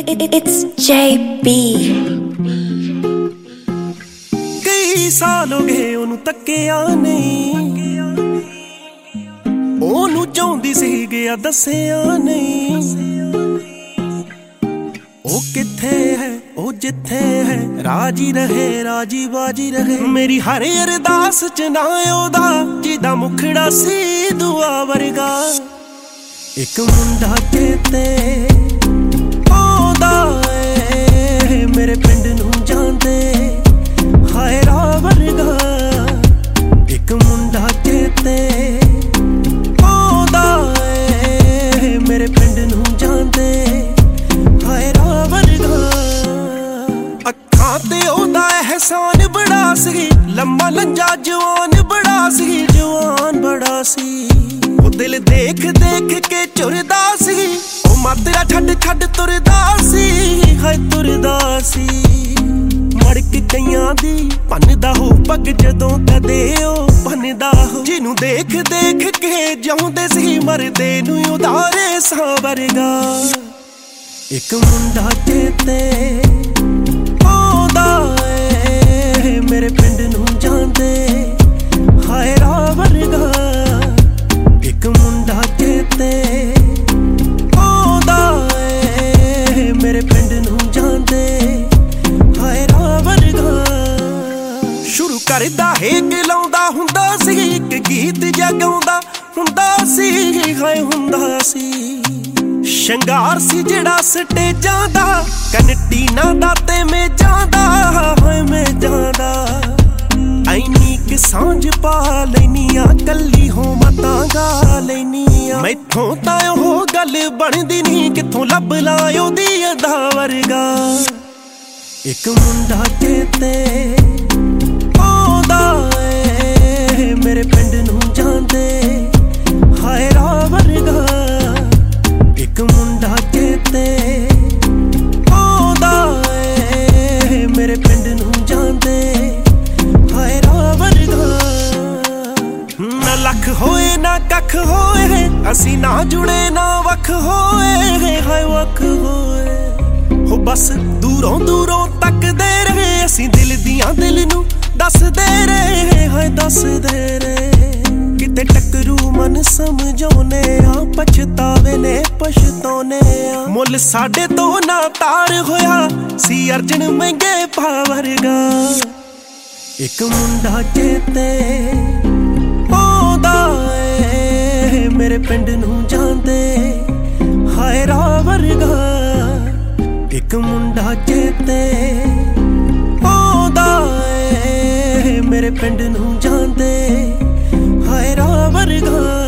It's JB। कई साल हो गए ओनू तक्किया नहीं, ओनू चाहुंदी सी गया दसिया नहीं। ओ किथे है ओ जिथे है, राजी रहे राजी बाजी रहे। मेरी हर अरदास च ना ओदा जिदा मुखड़ा सी दुआ वर्गा। एक मुंडा चेते आउंदा ए, मेरे पिंड नू जांदे हाय रा वर्गा। एक मुंडा चेते आउंदा ए, मेरे पिंड नू जांदे हाय रा वर्गा। अखां ते ओदा एहसान बड़ा सी, लम्मा लंजा जवान बड़ा सी, जवान बड़ा सी। दिल देख देख के चुरदा सी, ओ मातरा छड़ छड़ तुरदा सी, हाय तुरदा सी। मड़क कईयां दी भन्नदा हो पग जदों कदे ओ भन्नदा हो। जिनू देख देख के जाउंदे सी मरदे नू उधारे सा वर्गा। एक मुंडा चेते आउंदा ए, मेरे पिंड नू जांदे हाय रा वर्गा। एक मुंडा चेते आउंदा ए, मेरे पिंड नू जांदे हाय रा वर्गा। शुरू करदा हेक लाउंदा हुंदा सी, इक गीत जा गाउंदा हुंदा सी, हाय हुंदा सी। शंगार सी जेड़ा स्टेजां दा, कनटी ना दाते मेजां दा, हाय मेजां दा। ऐनी कि सांझ पा लैनिया, कल्ली हो मतां गा लैनिया। मैथों तां ओह गल बनदी नहीं, कित्थों लभ ला ओहदी अदा वर्गा। एक मुंडा चेते आउंदा ए, मेरे पिंड नू जांदे हाय रा वर्गा। एक मुंडा चेते आउंदा ए, मेरे पिंड नू जांदे हाय रा वर्गा। ना लख होए ना कख होए, असी ना जुड़े ना वख होए, हाय वख होए। हो बस दूरों दूरों तकदे रहे, असी दिल दियां दिल नू दसदे रहे, हाय दसदे रहे। किते टकरू मन समझौने आ, पछतावे ने पछतौने आ। मुल साडे तो ना तार होया सी अर्जन महंगे पा वर्गा। एक मुंडा चेते आउंदा ए, मेरे पिंड नू जांदे हाय रा वर्गा। एक मुंडा चेते आउंदा ए, मेरे पिंड नू जांदे हाय रा वर्गा।